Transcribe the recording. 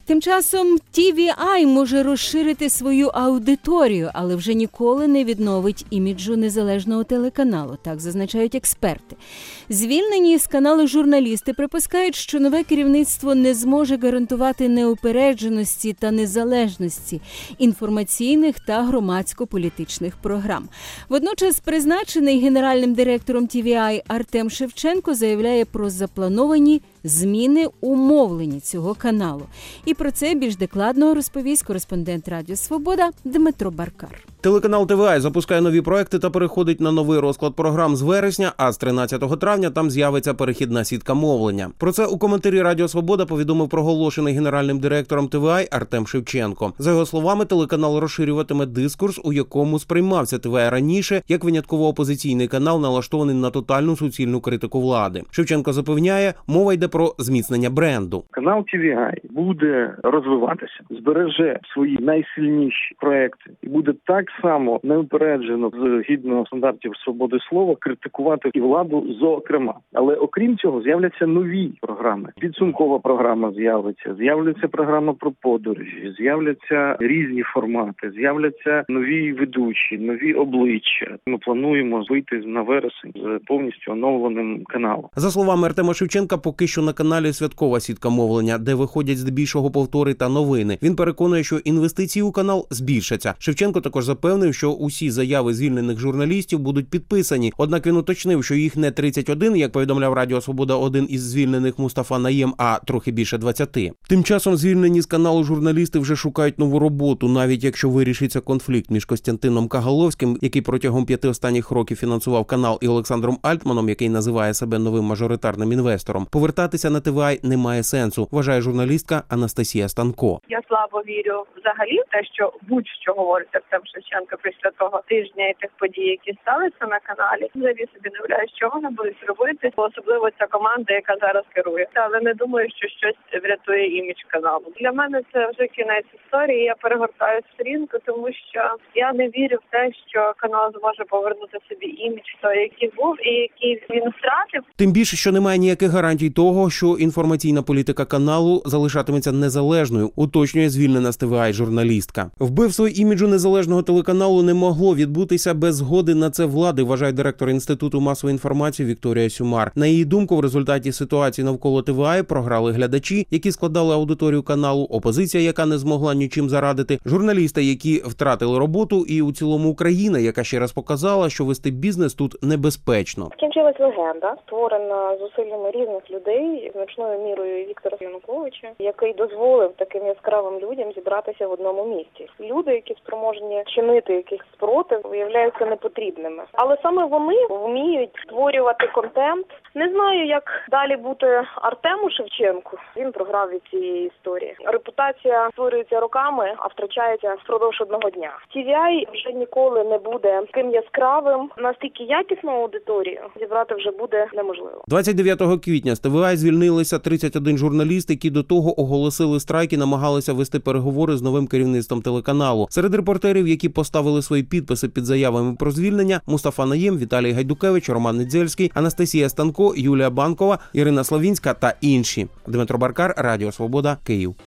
Тим часом TVI може розширити свою аудиторію, але вже ніколи не відновить іміджу незалежного телеканалу, так зазначають експерти. Звільнені з каналу журналісти припускають, що нове керівництво не зможе гарантувати неупередженості та незалежності інформаційних та громадсько-політичних програм. Водночас призначений генеральним директором TVI Артем Шевченко заявляє про заплановані зміни у мовленні цього каналу. І про це більш докладно розповість кореспондент Радіо Свобода Дмитро Баркар. Телеканал TVI запускає нові проекти та переходить на новий розклад програм з вересня, а з 13 травня там з'явиться перехідна сітка мовлення. Про це у коментарі Радіо Свобода повідомив проголошений генеральним директором TVI Артем Шевченко. За його словами, телеканал розширюватиме дискурс, у якому сприймався TVI раніше як винятково опозиційний канал, налаштований на тотальну суцільну критику влади. Шевченко запевняє, мова йде про зміцнення бренду. Канал TVI буде розвиватися, збереже свої найсильніші проекти і буде так само неупереджено, згідно стандартів свободи слова, критикувати і владу зокрема. Але окрім цього з'являться нові програми. Підсумкова програма з'являться програма про подорожі, з'являться різні формати, з'являться нові ведучі, нові обличчя. Ми плануємо вийти на вересень з повністю оновленим каналом. За словами Артема Шевченка, поки що на каналі святкова сітка мовлення, де виходять здебільшого повтори та новини. Він переконує, що інвестиції у канал збільшаться. Шевченко також запевнив, що усі заяви звільнених журналістів будуть підписані. Однак він уточнив, що їх не 31, як повідомляв Радіо Свобода один із звільнених Мустафа Наєм, а трохи більше 20. Тим часом звільнені з каналу журналісти вже шукають нову роботу, навіть якщо вирішиться конфлікт між Костянтином Кагаловським, який протягом 5 останніх років фінансував канал, і Олександром Альтманом, який називає себе новим мажоритарним інвестором. Повертатися на TVI немає сенсу, вважає журналістка Анастасія Станко. Я слабо вірю взагалі в те, що будь-що говорить Артем Шевченко після того тижня і тих подій, які сталися на каналі. Взагалі собі не уявляю, що вони будуть робити, особливо ця команда, яка зараз керує. Але не думаю, що щось врятує імідж каналу. Для мене це вже кінець історії. Я перегортаю сторінку, тому що я не вірю в те, що канал зможе повернути собі імідж той, який був і який він втратив. Тим більше, що немає ніяких гарантій того, що інформаційна політика каналу залишатиметься незалежною, уточнює звільнена з TVI журналістка. Вбивство іміджу незалежного телеканалу не могло відбутися без згоди на це влади, вважає директор Інституту масової інформації Вікторія Сюмар. На її думку, в результаті ситуації навколо TVI програли глядачі, які складали аудиторію каналу, опозиція, яка не змогла нічим зарадити, журналісти, які втратили роботу, і у цілому Україна, яка ще раз показала, що вести бізнес тут небезпечно. Скінчилась легенда, створена зусиллями різних людей, значною мірою Віктора Януковича, який дозволив таким яскравим людям зібратися в одному місці. Люди, які спроможні чинити якийсь спротив, виявляються непотрібними. Але саме вони вміють створювати контент. Не знаю, як далі бути Артему Шевченку. Він програв від цієї історії. Репутація створюється роками, а втрачається впродовж одного дня. TVI вже ніколи не буде таким яскравим. Настільки якісну аудиторію зібрати вже буде неможливо. 29 квітня з TVI звільнилися 31 журналіст, які до того оголосили страйк і намагалися вести переговори з новим керівництвом телеканалу. Серед репортерів, які поставили свої підписи під заявами про звільнення, Мустафа Наєм, Віталій Гайдукевич, Роман Недзельський, Анастасія Станко, Юлія Банкова, Ірина Славінська та інші. Дмитро Баркар, Радіо Свобода, Київ.